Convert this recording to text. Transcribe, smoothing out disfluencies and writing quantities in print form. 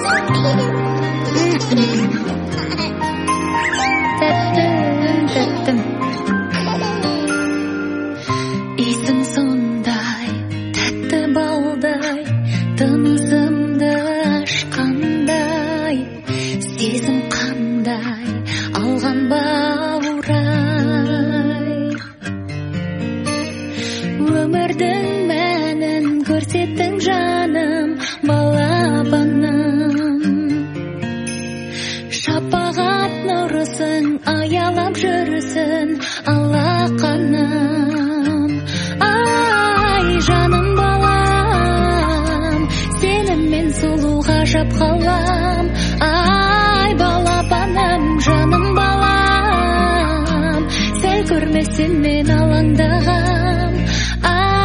Тәттім исің сондай тәтті балдай тынысымды ашқандай сезім қандай алған бауырай өмірдің мәнін көрсеттің жаным балапаным шапағат нұрысың аялап жүрсін алақаным ай жаным балам сеніммен сұлу ғажап қалам ай балапаным жаным балам сәл көрмесем мен алаңдағам